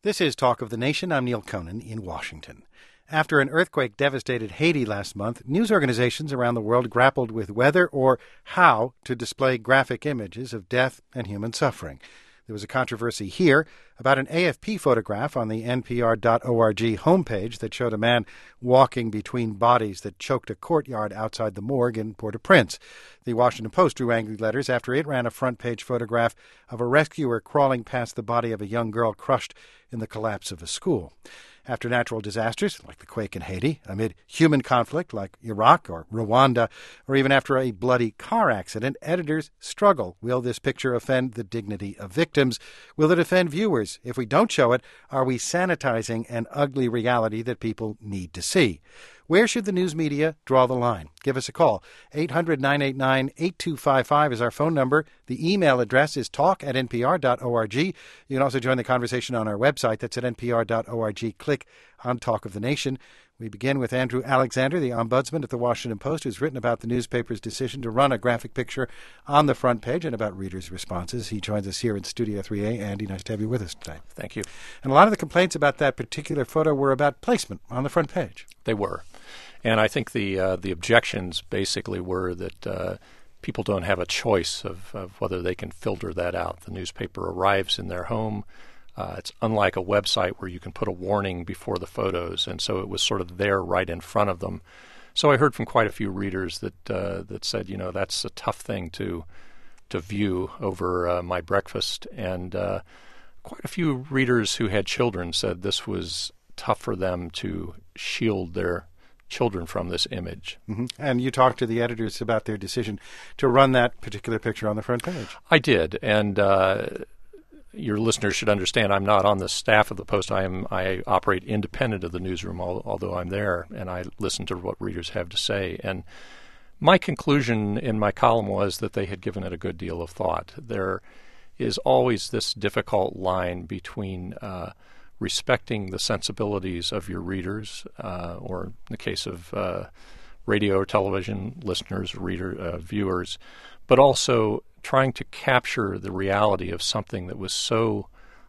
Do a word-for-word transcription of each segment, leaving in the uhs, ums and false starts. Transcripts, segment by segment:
This is Talk of the Nation. I'm Neil Conan in Washington. After an earthquake devastated Haiti last month, news organizations around the world grappled with whether or how to display graphic images of death and human suffering. There was a controversy here about an A F P photograph on the N P R dot org homepage that showed a man walking between bodies that choked a courtyard outside the morgue in Port-au-Prince. The Washington Post drew angry letters after it ran a front-page photograph of a rescuer crawling past the body of a young girl crushed in the collapse of a school. After natural disasters, like the quake in Haiti, amid human conflict like Iraq or Rwanda, or even after a bloody car accident, editors struggle. Will this picture offend the dignity of victims? Will it offend viewers? If we don't show it, are we sanitizing an ugly reality that people need to see? Where should the news media draw the line? Give us a call. eight hundred, nine eight nine, eight two five five is our phone number. The email address is talk at N P R dot org. You can also join the conversation on our website. That's at N P R dot org. Click on Talk of the Nation. We begin with Andrew Alexander, the ombudsman at the Washington Post, who's written about the newspaper's decision to run a graphic picture on the front page and about readers' responses. He joins us here in Studio three A. Andy, nice to have you with us today. Thank you. And a lot of the complaints about that particular photo were about placement on the front page. They were. And I think the uh, the objections basically were that uh, people don't have a choice of, of whether they can filter that out. The newspaper arrives in their home. Uh, it's unlike a website where you can put a warning before the photos, and so it was sort of there right in front of them. So I heard from quite a few readers that uh, that said, you know, that's a tough thing to to view over uh, my breakfast, and uh, quite a few readers who had children said this was tough for them to shield their children from this image. Mm-hmm. And you talked to the editors about their decision to run that particular picture on the front page. I did, and uh, your listeners should understand I'm not on the staff of the Post. I am. I operate independent of the newsroom, although I'm there, and I listen to what readers have to say. And my conclusion in my column was that they had given it a good deal of thought. There is always this difficult line between uh, respecting the sensibilities of your readers, uh, or in the case of uh, radio or television listeners, reader, uh, viewers, but also trying to capture the reality of something that was so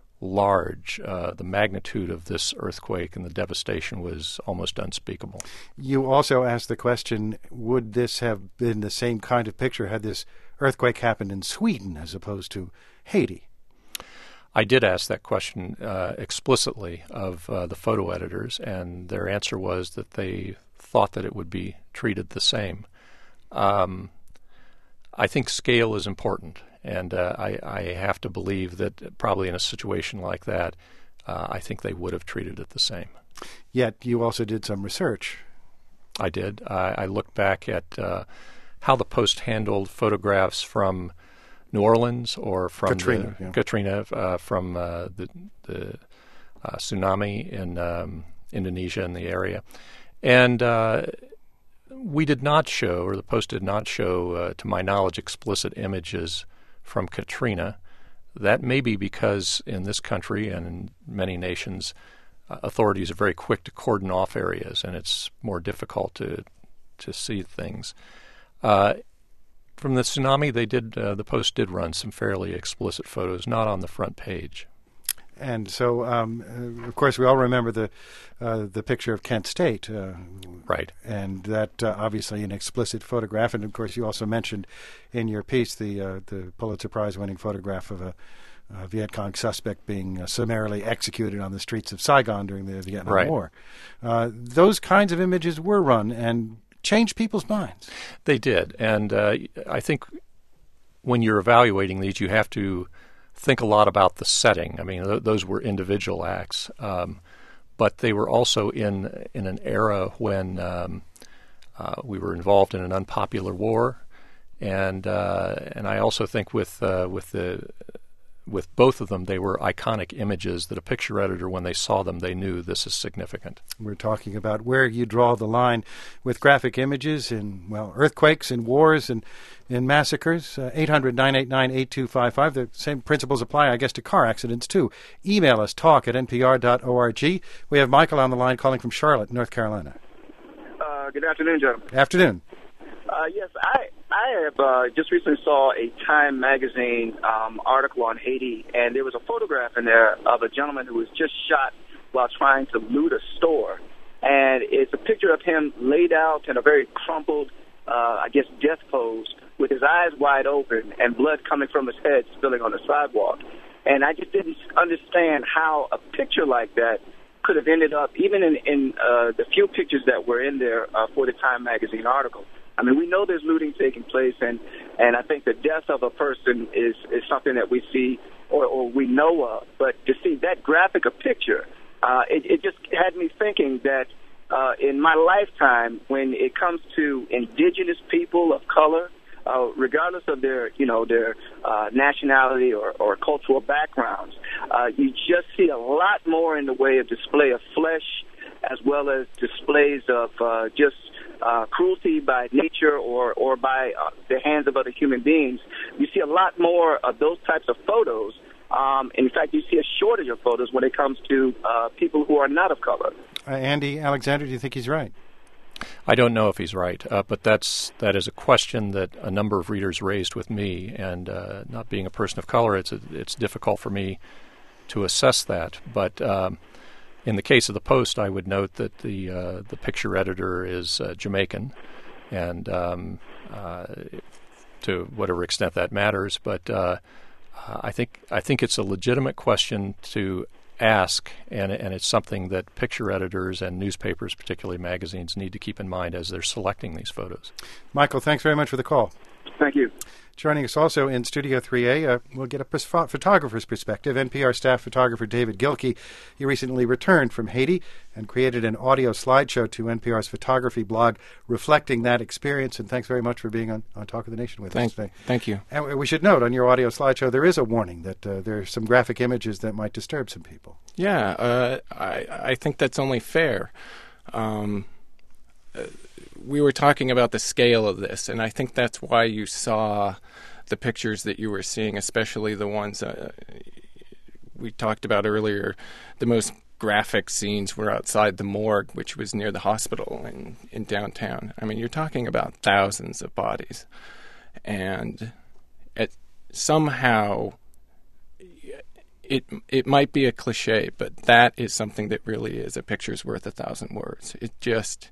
large. Uh, the magnitude of this earthquake and the devastation was almost unspeakable. You also asked the question, would this have been the same kind of picture had this earthquake happened in Sweden as opposed to Haiti? I did ask that question uh, explicitly of uh, the photo editors, and their answer was that they thought that it would be treated the same. Um, I think scale is important, and uh, I, I have to believe that probably in a situation like that, uh, I think they would have treated it the same. Yet you also did some research. I did. I, I looked back at uh, how the Post handled photographs from New Orleans or from Katrina, the, yeah. Katrina uh, from uh, the, the uh, tsunami in um, Indonesia and the area. And uh, we did not show, or the Post did not show, uh, to my knowledge, explicit images from Katrina. That may be because in this country and in many nations, uh, authorities are very quick to cordon off areas, and it's more difficult to to see things. Uh, From the tsunami, they did. Uh, the Post did run some fairly explicit photos, not on the front page. And so, um, uh, of course, we all remember the uh, the picture of Kent State, uh, right? And that uh, obviously an explicit photograph. And of course, you also mentioned in your piece the uh, the Pulitzer Prize-winning photograph of a, a Viet Cong suspect being uh, summarily executed on the streets of Saigon during the Vietnam right. War. Uh, those kinds of images were run and changed people's minds. They did, and uh, I think when you're evaluating these, you have to think a lot about the setting. I mean, th- those were individual acts, um, but they were also in in an era when um, uh, we were involved in an unpopular war, and uh, and I also think with uh, with the with both of them, they were iconic images that a picture editor, when they saw them, they knew this is significant. We're talking about where you draw the line with graphic images in, well, earthquakes and wars and in massacres. Uh, eight hundred, nine eight nine, eight two five five. The same principles apply, I guess, to car accidents, too. Email us, talk at N P R dot org. We have Michael on the line calling from Charlotte, North Carolina. Uh, good afternoon, gentlemen. Afternoon. Uh, Uh, yes, I I have uh, just recently saw a Time magazine um, article on Haiti, and there was a photograph in there of a gentleman who was just shot while trying to loot a store. And it's a picture of him laid out in a very crumpled, uh, I guess, death pose with his eyes wide open and blood coming from his head spilling on the sidewalk. And I just didn't understand how a picture like that could have ended up, even in, in uh, the few pictures that were in there uh, for the Time magazine article. I mean, we know there's looting taking place, and, and I think the death of a person is, is something that we see or, or we know of. But to see that graphic a picture, uh, it, it just had me thinking that uh, in my lifetime, when it comes to indigenous people of color, uh, regardless of their, you know, their uh, nationality or, or cultural backgrounds, uh, you just see a lot more in the way of display of flesh, as well as displays of uh, just uh, cruelty by nature or, or by uh, the hands of other human beings. You see a lot more of those types of photos. Um, in fact, you see a shortage of photos when it comes to uh, people who are not of color. Uh, Andy Alexander, do you think he's right? I don't know if he's right, uh, but that's that is a question that a number of readers raised with me, and uh, not being a person of color, it's a, it's difficult for me to assess that. But um, in the case of the Post, I would note that the uh, the picture editor is uh, Jamaican, and um, uh, to whatever extent that matters. But uh, I think I think it's a legitimate question to ask, and and it's something that picture editors and newspapers, particularly magazines, need to keep in mind as they're selecting these photos. Michael, thanks very much for the call. Thank you. Joining us also in Studio three A, uh, we'll get a pers- photographer's perspective. N P R staff photographer David Gilkey, he recently returned from Haiti and created an audio slideshow to N P R's photography blog reflecting that experience. And thanks very much for being on, on Talk of the Nation with thank, us today. Thank you. And we should note on your audio slideshow there is a warning that uh, there are some graphic images that might disturb some people. Yeah, uh, I, I think that's only fair. Um, uh, we were talking about the scale of this, and I think that's why you saw the pictures that you were seeing, especially the ones uh, we talked about earlier. The most graphic scenes were outside the morgue, which was near the hospital in, in downtown. I mean, you're talking about thousands of bodies. And it, somehow, it it might be a cliche, but that is something that really is a picture's worth a thousand words. It just,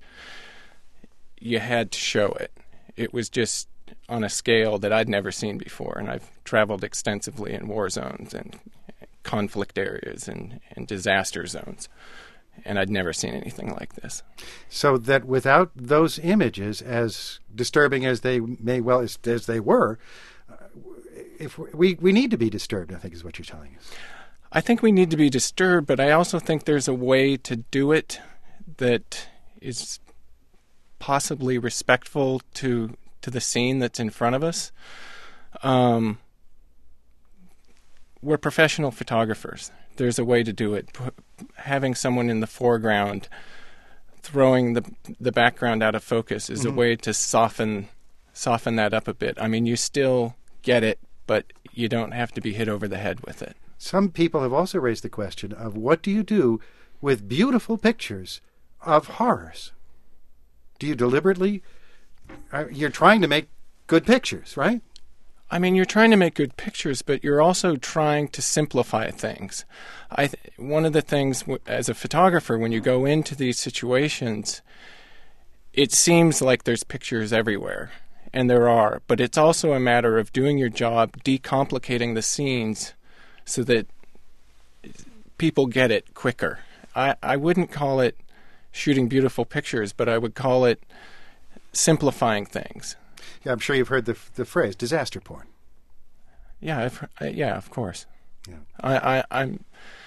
you had to show it. It was just on a scale that I'd never seen before, and I've traveled extensively in war zones and conflict areas and, and disaster zones, and I'd never seen anything like this. So that without those images, as disturbing as they may well as, as they were, uh, if we we need to be disturbed, I think is what you're telling us. I think we need to be disturbed, but I also think there's a way to do it that is possibly respectful to to the scene that's in front of us. Um, we're professional photographers. There's a way to do it. P- having someone in the foreground, throwing the the background out of focus is mm-hmm. a way to soften soften that up a bit. I mean, you still get it, but you don't have to be hit over the head with it. Some people have also raised the question of what do you do with beautiful pictures of horrors? Do you deliberately... You're trying to make good pictures, right? I mean, you're trying to make good pictures, but you're also trying to simplify things. I th- one of the things, w- as a photographer, when you go into these situations, it seems like there's pictures everywhere, and there are, but it's also a matter of doing your job, decomplicating the scenes so that people get it quicker. I, I wouldn't call it shooting beautiful pictures, but I would call it simplifying things. Yeah, I'm sure you've heard the the phrase disaster porn. Yeah, I've, uh, yeah, of course. Yeah. I, I, I'm.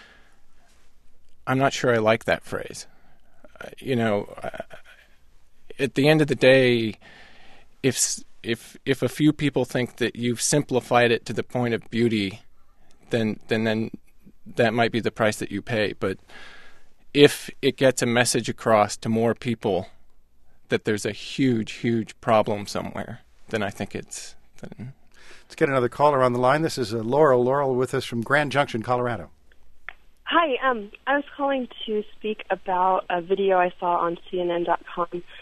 I'm not sure I like that phrase. Uh, you know, uh, at the end of the day, if if if a few people think that you've simplified it to the point of beauty, then then then that might be the price that you pay. But if it gets a message across to more people that there's a huge, huge problem somewhere, then I think it's... Then... Let's get another caller on the line. This is uh, Laurel. Laurel with us from Grand Junction, Colorado. Hi. Um, I was calling to speak about a video I saw on C N N dot com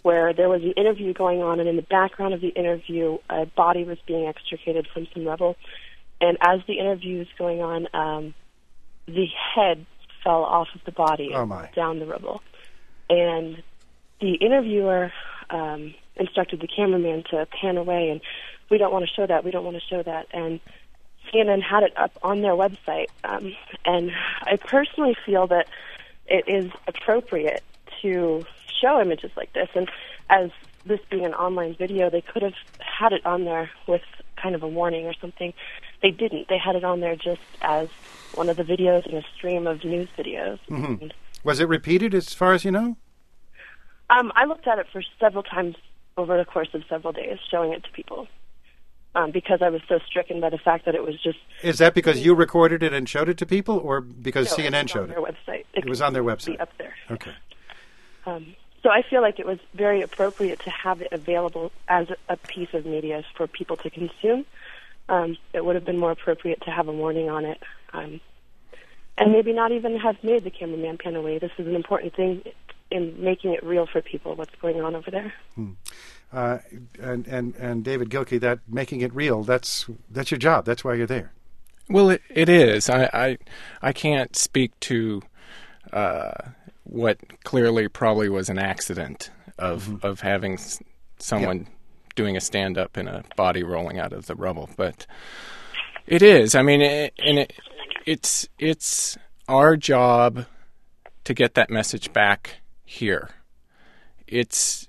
where there was an interview going on, and in the background of the interview, a body was being extricated from some rubble. And as the interview was going on, um, the head fell off of the body oh and my. down the rubble. And the interviewer um, instructed the cameraman to pan away, and we don't want to show that, we don't want to show that. And C N N had it up on their website. Um, and I personally feel that it is appropriate to show images like this. And as this being an online video, they could have had it on there with kind of a warning or something. They didn't. They had it on there just as one of the videos in a stream of news videos. Mm-hmm. Was it repeated as far as you know? Um, I looked at it for several times over the course of several days, showing it to people. Um, because I was so stricken by the fact that it was just... Is that because you recorded it and showed it to people, or because no, C N N it showed it? it? Website. It, it was on their website. Be up there. Okay. Um, so I feel like it was very appropriate to have it available as a, a piece of media for people to consume. Um, it would have been more appropriate to have a warning on it, um, and maybe not even have made the cameraman pan away. This is an important thing in making it real for people, what's going on over there. Hmm. Uh, and, and, and David Gilkey, that making it real, that's that's your job. That's why you're there. Well, it, it is. I, I, I can't speak to uh, what clearly probably was an accident of, mm-hmm. of having s- someone yep. doing a stand-up and a body rolling out of the rubble. But it is. I mean, it, and it, it's it's our job to get that message back here. It's...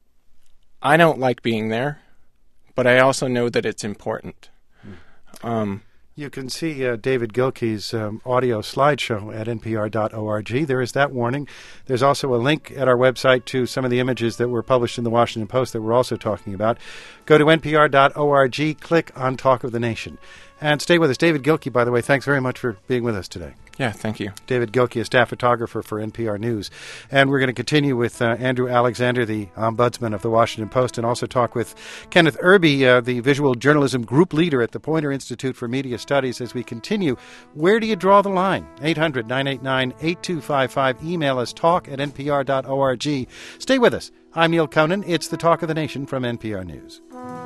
I don't like being there, but I also know that it's important. Hmm. Um, you can see uh, David Gilkey's um, audio slideshow at N P R dot org. There is that warning. There's also a link at our website to some of the images that were published in the Washington Post that we're also talking about. Go to N P R dot org, click on Talk of the Nation. And stay with us. David Gilkey, by the way, thanks very much for being with us today. Yeah, thank you. David Gilkey, a staff photographer for N P R News. And we're going to continue with uh, Andrew Alexander, the ombudsman of the Washington Post, and also talk with Kenneth Irby, uh, the visual journalism group leader at the Poynter Institute for Media Studies, as we continue. Where do you draw the line? eight hundred, nine eight nine, eight two five five. Email us, talk at N P R dot org. Stay with us. I'm Neil Conan. It's the Talk of the Nation from N P R News.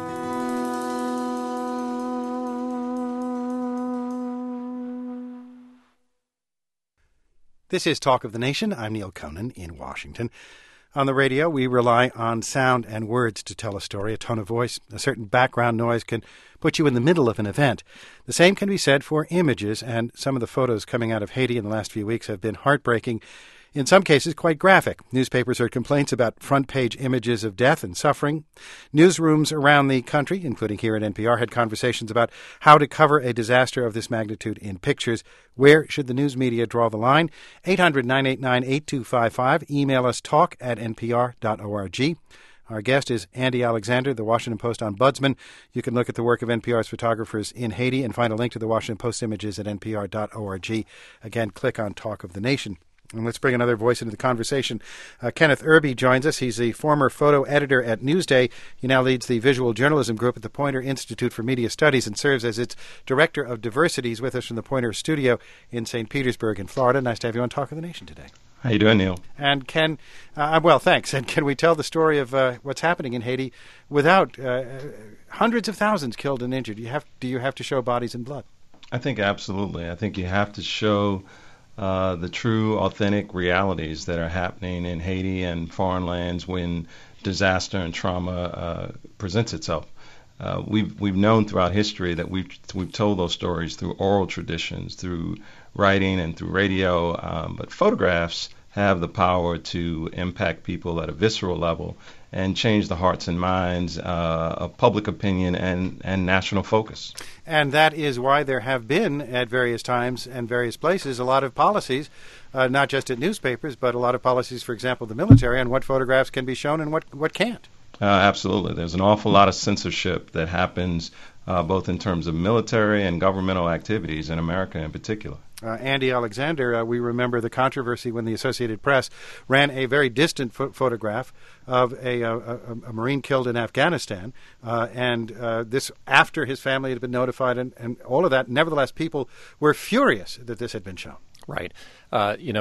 This is Talk of the Nation. I'm Neil Conan in Washington. On the radio, we rely on sound and words to tell a story. A tone of voice, a certain background noise can put you in the middle of an event. The same can be said for images, and some of the photos coming out of Haiti in the last few weeks have been heartbreaking, in some cases quite graphic. Newspapers heard complaints about front-page images of death and suffering. Newsrooms around the country, including here at N P R, had conversations about how to cover a disaster of this magnitude in pictures. Where should the news media draw the line? eight hundred, nine eight nine, eight two five five. Email us, talk at N P R dot org. Our guest is Andy Alexander, the Washington Post ombudsman. You can look at the work of N P R's photographers in Haiti and find a link to the Washington Post images at N P R dot org. Again, click on Talk of the Nation. And let's bring another voice into the conversation. Uh, Kenneth Irby joins us. He's the former photo editor at Newsday. He now leads the visual journalism group at the Poynter Institute for Media Studies and serves as its director of diversity. He's with us from the Poynter studio in Saint Petersburg in Florida. Nice to have you on Talk of the Nation today. How you doing, Neil? And can, uh, well, thanks. And can we tell the story of uh, what's happening in Haiti without uh, hundreds of thousands killed and injured? Do you have, do you have to show bodies and blood? I think absolutely. I think you have to show Uh, the true, authentic realities that are happening in Haiti and foreign lands when disaster and trauma uh, presents itself. Uh, we've we've known throughout history that we've we've told those stories through oral traditions, through writing and through radio. Um, but photographs have the power to impact people at a visceral level and change the hearts and minds uh, of public opinion and, and national focus. And that is why there have been, at various times and various places, a lot of policies, uh, not just at newspapers, but a lot of policies, for example, the military, on what photographs can be shown and what, what can't. Uh, absolutely. There's an awful lot of censorship that happens uh, both in terms of military and governmental activities in America in particular. Uh, Andy Alexander, uh, we remember the controversy when the Associated Press ran a very distant ph- photograph of a, a, a, a Marine killed in Afghanistan, uh, and uh, this after his family had been notified and, and all of that. Nevertheless, people were furious that this had been shown. Right. Uh, you know,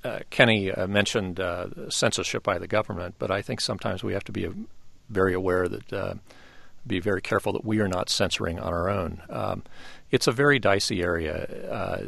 uh, Kenny uh, mentioned uh, censorship by the government, but I think sometimes we have to be a, very aware that, uh, be very careful that we are not censoring on our own. Um, it's a very dicey area. Uh,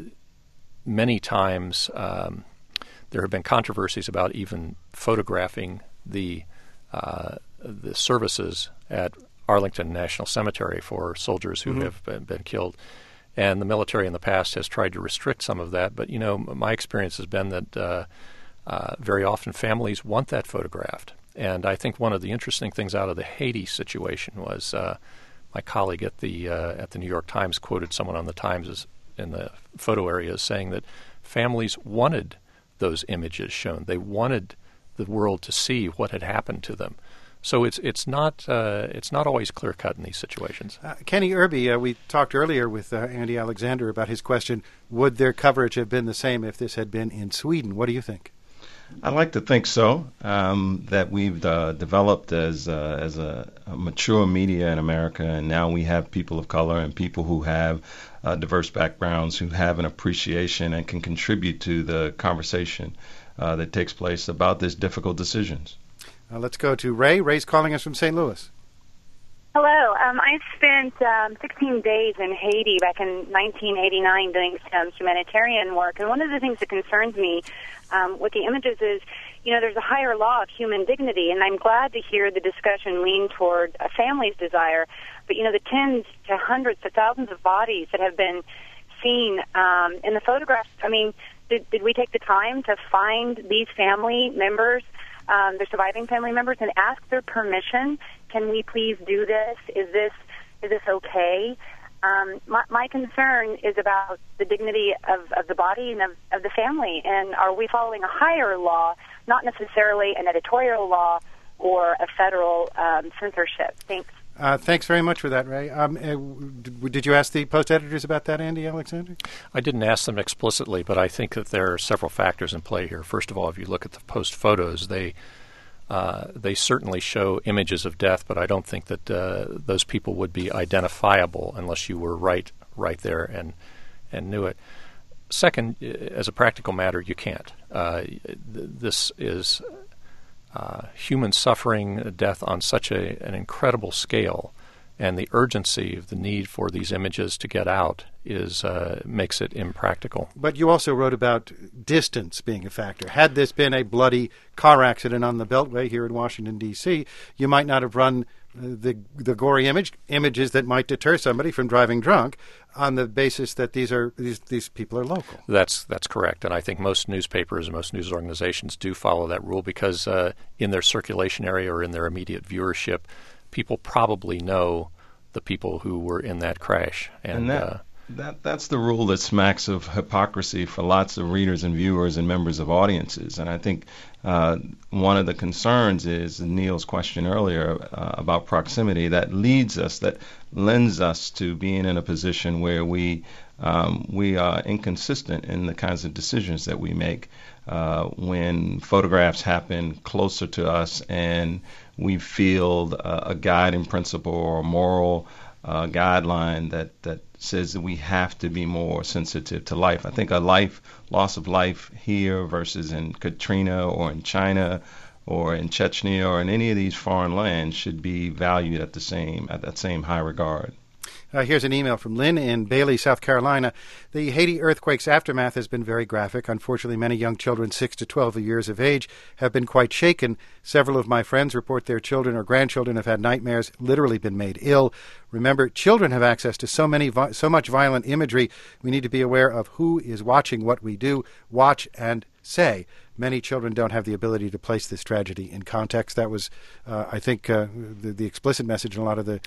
many times um, there have been controversies about even photographing the uh, the services at Arlington National Cemetery for soldiers who mm-hmm. have been, been killed. And the military in the past has tried to restrict some of that. But, you know, my experience has been that uh, uh, very often families want that photographed. And I think one of the interesting things out of the Haiti situation was uh, my colleague at the uh, at the New York Times quoted someone on the Times as, in the photo area as saying that families wanted those images shown. They wanted the world to see what had happened to them. So it's it's not uh, it's not always clear cut in these situations. Uh, Kenny Irby, uh, we talked earlier with uh, Andy Alexander about his question: would their coverage have been the same if this had been in Sweden? What do you think? I like to think so. Um, that we've uh, developed as uh, as a, a mature media in America, and now we have people of color and people who have uh, diverse backgrounds who have an appreciation and can contribute to the conversation uh, that takes place about these difficult decisions. Uh, let's go to Ray. Ray's calling us from Saint Louis. Hello. Um, I spent um, sixteen days in Haiti back in nineteen eighty-nine doing some humanitarian work. And one of the things that concerns me um, with the images is, you know, there's a higher law of human dignity. And I'm glad to hear the discussion lean toward a family's desire. But, you know, the tens to hundreds to thousands of bodies that have been seen um, in the photographs, I mean, did, did we take the time to find these family members, Um, their surviving family members, and ask their permission? Can we please do this? Is this is this okay? Um, my, my concern is about the dignity of, of the body and of, of the family. And are we following a higher law, not necessarily an editorial law or a federal um, censorship? Thanks. Uh, thanks very much for that, Ray. Um, uh, did you ask the Post editors about that, Andy Alexander? I didn't ask them explicitly, but I think that there are several factors in play here. First of all, if you look at the Post photos, they uh, they certainly show images of death, but I don't think that uh, those people would be identifiable unless you were right right there and and knew it. Second, as a practical matter, you can't. Uh, this is Uh, human suffering, death on such a, an incredible scale, and the urgency of the need for these images to get out is uh, makes it impractical. But you also wrote about distance being a factor. Had this been a bloody car accident on the Beltway here in Washington, D C, you might not have run the the gory image images that might deter somebody from driving drunk on the basis that these are these these people are local. That's that's correct, and I think most newspapers and most news organizations do follow that rule because uh, in their circulation area or in their immediate viewership, people probably know the people who were in that crash, and, and that, uh, that that's the rule that smacks of hypocrisy for lots of readers and viewers and members of audiences. And I think uh, one of the concerns is Neil's question earlier uh, about proximity that leads us, that lends us to being in a position where we um, we are inconsistent in the kinds of decisions that we make uh, when photographs happen closer to us and we feel uh, a guiding principle or a moral uh, guideline that, that says that we have to be more sensitive to life. I think a life, loss of life here versus in Katrina or in China or in Chechnya or in any of these foreign lands should be valued at the same at that same high regard. Uh, here's an email from Lynn in Bailey, South Carolina. The Haiti earthquake's aftermath has been very graphic. Unfortunately, many young children, six to twelve years of age, have been quite shaken. Several of my friends report their children or grandchildren have had nightmares, literally been made ill. Remember, children have access to so many, so much violent imagery. We need to be aware of who is watching what we do. Watch and say. Many children don't have the ability to place this tragedy in context. That was, uh, I think, uh, the, the explicit message in a lot of the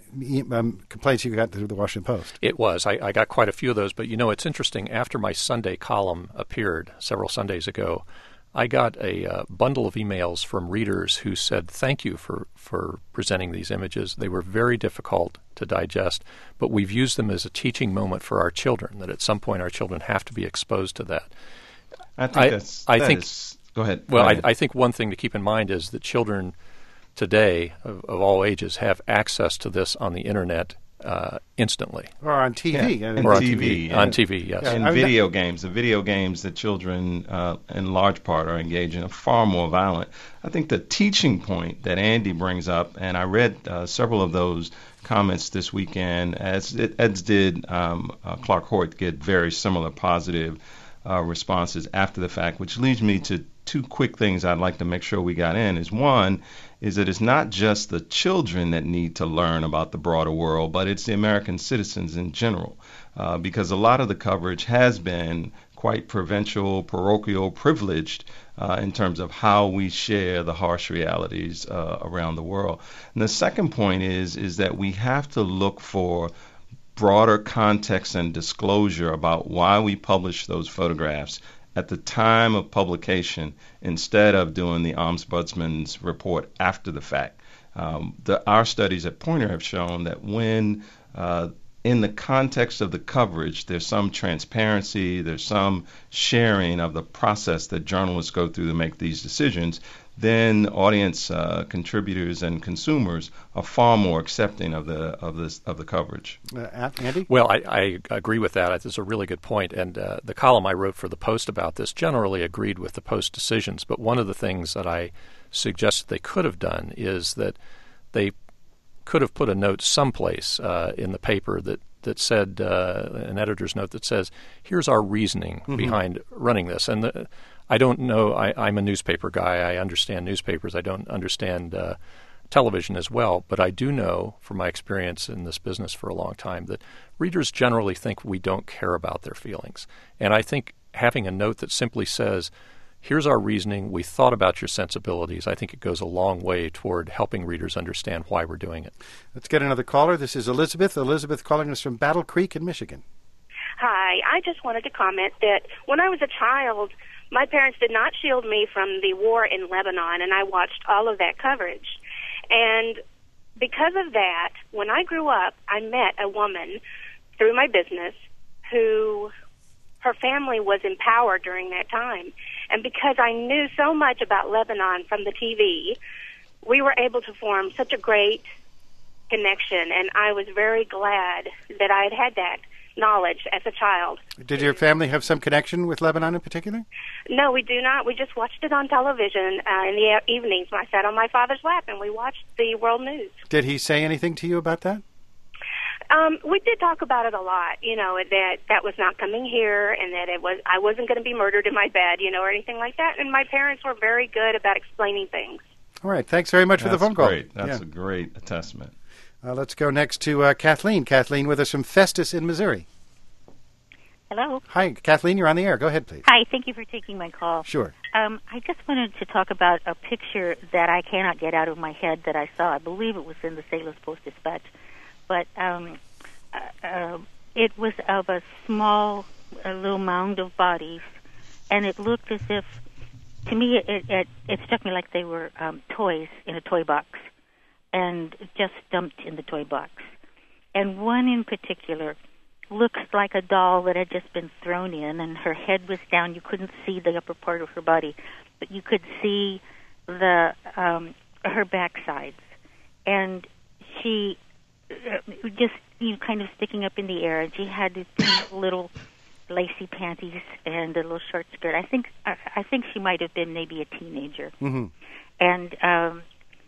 Um, complaints you got through the Washington Post. It was. I, I got quite a few of those. But, you know, it's interesting. After my Sunday column appeared several Sundays ago, I got a uh, bundle of emails from readers who said, thank you for, for presenting these images. They were very difficult to digest, but we've used them as a teaching moment for our children, that at some point our children have to be exposed to that. I think I, that's... I that think, is, go ahead. Well, go ahead. I, I think one thing to keep in mind is that children today, of, of all ages, have access to this on the Internet uh, instantly. Or on T V. Yeah. And Or on T T V. V. Yeah. On T V, yes. Yeah. And I mean, video games, the video games that children, uh, in large part, are engaged in are far more violent. I think the teaching point that Andy brings up, and I read uh, several of those comments this weekend, as it, as did um, uh, Clark Hoyt, get very similar positive uh, responses after the fact, which leads me to two quick things I'd like to make sure we got in. Is one, is that it's not just the children that need to learn about the broader world, but it's the American citizens in general, uh, because a lot of the coverage has been quite provincial, parochial, privileged uh, in terms of how we share the harsh realities uh, around the world. And the second point is is that we have to look for broader context and disclosure about why we publish those photographs at the time of publication instead of doing the Ombudsman's report after the fact. Um, the, our studies at Poynter have shown that when uh, in the context of the coverage, there's some transparency, there's some sharing of the process that journalists go through to make these decisions, then audience uh, contributors and consumers are far more accepting of the of this of the coverage. Uh, Andy? Well, I, I agree with that. It's a really good point. And uh, the column I wrote for the Post about this generally agreed with the Post decisions. But one of the things that I suggested they could have done is that they could have put a note someplace uh, in the paper that that said, uh, an editor's note that says, here's our reasoning mm-hmm. behind running this. And the, I don't know, I, I'm a newspaper guy. I understand newspapers. I don't understand uh, television as well. But I do know, from my experience in this business for a long time, that readers generally think we don't care about their feelings. And I think having a note that simply says, here's our reasoning, we thought about your sensibilities, I think it goes a long way toward helping readers understand why we're doing it. Let's get another caller. This is Elizabeth. Elizabeth calling us from Battle Creek in Michigan. Hi. I just wanted to comment that when I was a child, my parents did not shield me from the war in Lebanon, and I watched all of that coverage. And because of that, when I grew up, I met a woman through my business who, her family was in power during that time. And because I knew so much about Lebanon from the T V, we were able to form such a great connection, and I was very glad that I had had that knowledge as a child. Did your family have some connection with Lebanon in particular? No, we do not. We just watched it on television uh, in the evenings. I sat on my father's lap and we watched the world news. Did he say anything to you about that? Um, we did talk about it a lot, you know, that that was not coming here and that it was I wasn't going to be murdered in my bed, you know, or anything like that. And my parents were very good about explaining things. All right. Thanks very much That's for the phone call. Great. That's yeah. a great testament. Uh, let's go next to uh, Kathleen. Kathleen with us from Festus in Missouri. Hello. Hi, Kathleen. You're on the air. Go ahead, please. Hi. Thank you for taking my call. Sure. Um, I just wanted to talk about a picture that I cannot get out of my head that I saw. I believe it was in the Saint Louis Post-Dispatch. But um, uh, uh, it was of a small a little mound of bodies, and it looked as if, to me, it, it, it struck me like they were um, toys in a toy box, and just dumped in the toy box. And one in particular looks like a doll that had just been thrown in, and her head was down. You couldn't see the upper part of her body, but you could see the um, her backsides. And she uh, just, you know, kind of sticking up in the air, and she had these little lacy panties and a little short skirt. I think I, I think she might have been maybe a teenager. Mm-hmm. And um,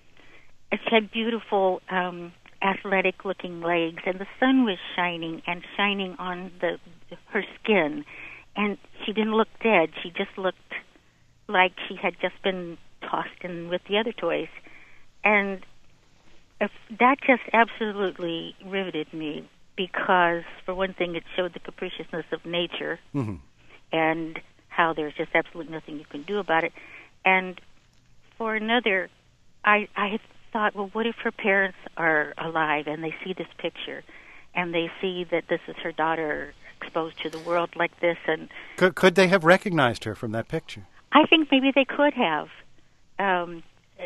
she had beautiful, um, athletic-looking legs, and the sun was shining and shining on the her skin. And she didn't look dead. She just looked like she had just been tossed in with the other toys. And if, that just absolutely riveted me, because, for one thing, it showed the capriciousness of nature mm-hmm. and how there's just absolutely nothing you can do about it. And for another, I, I had thought, well, what if her parents are alive and they see this picture and they see that this is her daughter exposed to the world like this? And could, could they have recognized her from that picture? I think maybe they could have. Um,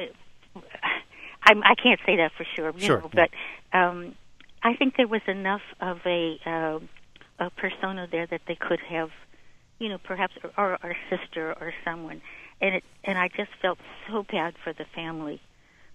I'm, I can't say that for sure, you sure know, yeah. but um, I think there was enough of a, uh, a persona there that they could have, you know, perhaps, or, or a sister or someone. And it, and I just felt so bad for the family.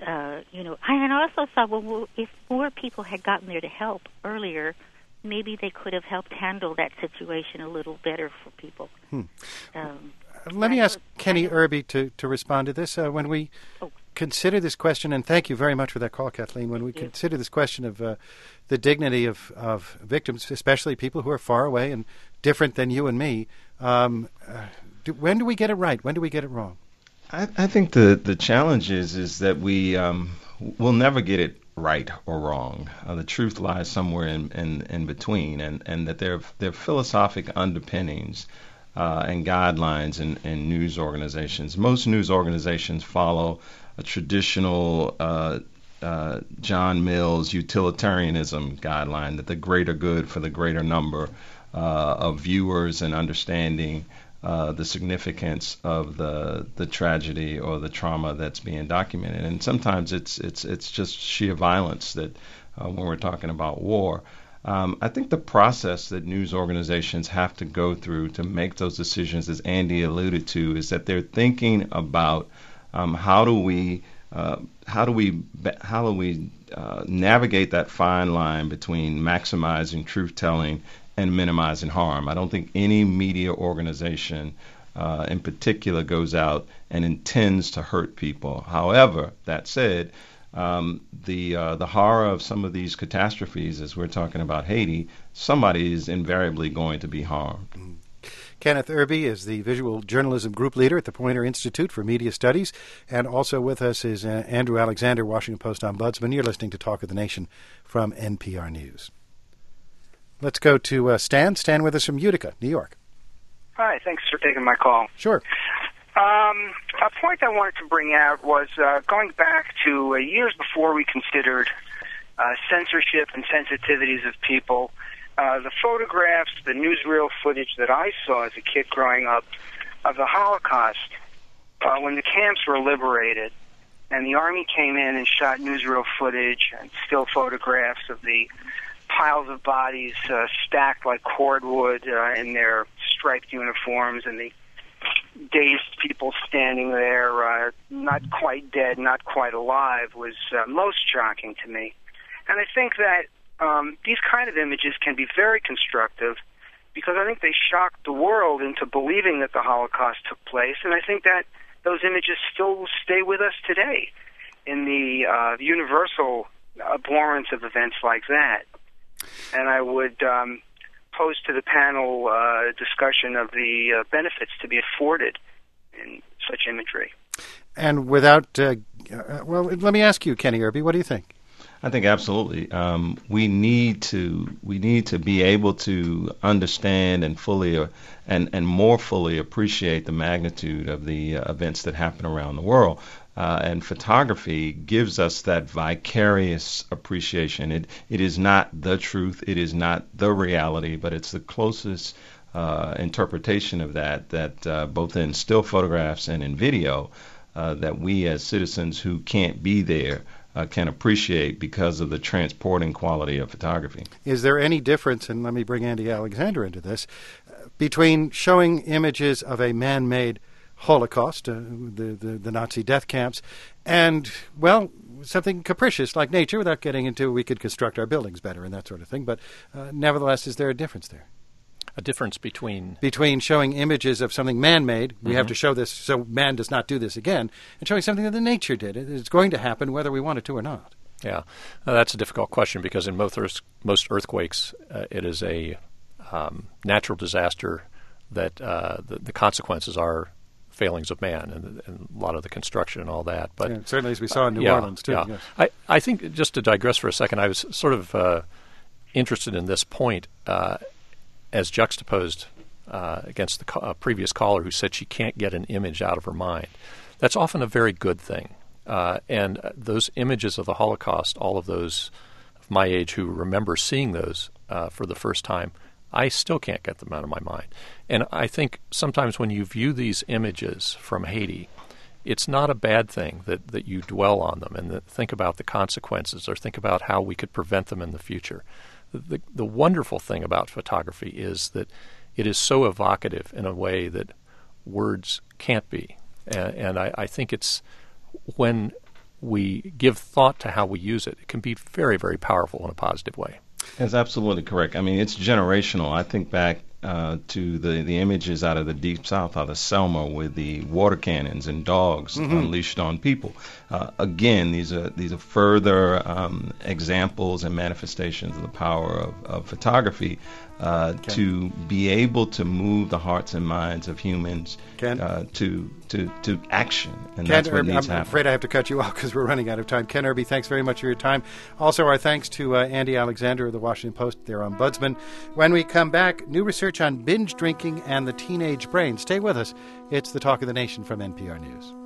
uh, you know, I also thought, well, if more people had gotten there to help earlier, maybe they could have helped handle that situation a little better for people. Hmm. Um, Let me ask Kenny Irby to, to respond to this. Uh, when we oh. consider this question, and thank you very much for that call, Kathleen, when we consider this question of uh, the dignity of, of victims, especially people who are far away and different than you and me, um, uh, do, when do we get it right? When do we get it wrong? I, I think the, the challenge is, is that we um, will never get it right or wrong. Uh, the truth lies somewhere in, in, in between, and, and that there, there are philosophic underpinnings uh, and guidelines in, in news organizations. Most news organizations follow a traditional uh, uh, John Mills utilitarianism guideline, that the greater good for the greater number uh, of viewers and understanding Uh, the significance of the the tragedy or the trauma that's being documented, and sometimes it's it's it's just sheer violence that uh, when we're talking about war. Um, I think the process that news organizations have to go through to make those decisions, as Andy alluded to, is that they're thinking about um, how do we uh, how do we how do we uh, navigate that fine line between maximizing truth telling and minimizing harm. I don't think any media organization uh, in particular goes out and intends to hurt people. However, that said, um, the uh, the horror of some of these catastrophes, as we're talking about Haiti, somebody is invariably going to be harmed. Mm. Kenneth Irby is the Visual Journalism Group Leader at the Poynter Institute for Media Studies, and also with us is uh, Andrew Alexander, Washington Post Ombudsman. You're listening to Talk of the Nation from N P R News. Let's go to uh, Stan. Stan with us from Utica, New York. Hi, thanks for taking my call. Sure. Um, a point I wanted to bring out was uh, going back to uh, years before we considered uh, censorship and sensitivities of people. Uh, the photographs, the newsreel footage that I saw as a kid growing up of the Holocaust, uh, when the camps were liberated, and the Army came in and shot newsreel footage and still photographs of the piles of bodies uh, stacked like cordwood uh, in their striped uniforms, and the dazed people standing there, uh, not quite dead, not quite alive, was uh, most shocking to me. And I think that um, these kind of images can be very constructive, because I think they shocked the world into believing that the Holocaust took place, and I think that those images still stay with us today in the uh, universal abhorrence of events like that. And I would um, pose to the panel uh, discussion of the uh, benefits to be afforded in such imagery. And without, uh, uh, well, let me ask you, Kenny Irby, what do you think? I think absolutely. Um, we need to we need to be able to understand and fully uh, and and more fully appreciate the magnitude of the uh, events that happen around the world. Uh, and photography gives us that vicarious appreciation. It it is not the truth, it is not the reality, but it's the closest uh, interpretation of that. That uh, both in still photographs and in video, uh, that we as citizens who can't be there uh, can appreciate because of the transporting quality of photography. Is there any difference, and let me bring Andy Alexander into this, uh, between showing images of a man-made Holocaust, uh, the, the the Nazi death camps, and, well, something capricious like nature, without getting into we could construct our buildings better and that sort of thing, but uh, nevertheless, is there a difference there? A difference between? Between showing images of something man-made, we mm-hmm. have to show this so man does not do this again, and showing something that the nature did. It's going to happen whether we want it to or not. Yeah, uh, that's a difficult question, because in most, earth, most earthquakes, uh, it is a um, natural disaster that uh, the, the consequences are failings of man and, and a lot of the construction and all that. But yeah, certainly, as we saw in New uh, yeah, Orleans, too. Yeah. Yes. I, I think, just to digress for a second, I was sort of uh, interested in this point uh, as juxtaposed uh, against the co- uh, previous caller who said she can't get an image out of her mind. That's often a very good thing. Uh, and uh, those images of the Holocaust, all of those of my age who remember seeing those uh, for the first time, I still can't get them out of my mind. And I think sometimes when you view these images from Haiti, it's not a bad thing that, that you dwell on them and that think about the consequences or think about how we could prevent them in the future. The, the, the wonderful thing about photography is that it is so evocative in a way that words can't be. And, and I, I think it's when we give thought to how we use it, it can be very, very powerful in a positive way. That's absolutely correct. I mean, it's generational. I think back uh, to the, the images out of the Deep South, out of Selma, with the water cannons and dogs mm-hmm. unleashed on people. Uh, again, these are these are further um, examples and manifestations of the power of, of photography uh, okay. to be able to move the hearts and minds of humans uh, to to to action, and Ken that's what Irby, needs to I'm happen. afraid I have to cut you off because we're running out of time. Ken Irby, thanks very much for your time. Also, our thanks to uh, Andy Alexander of the Washington Post, their ombudsman. When we come back, new research on binge drinking and the teenage brain. Stay with us. It's the Talk of the Nation from N P R News.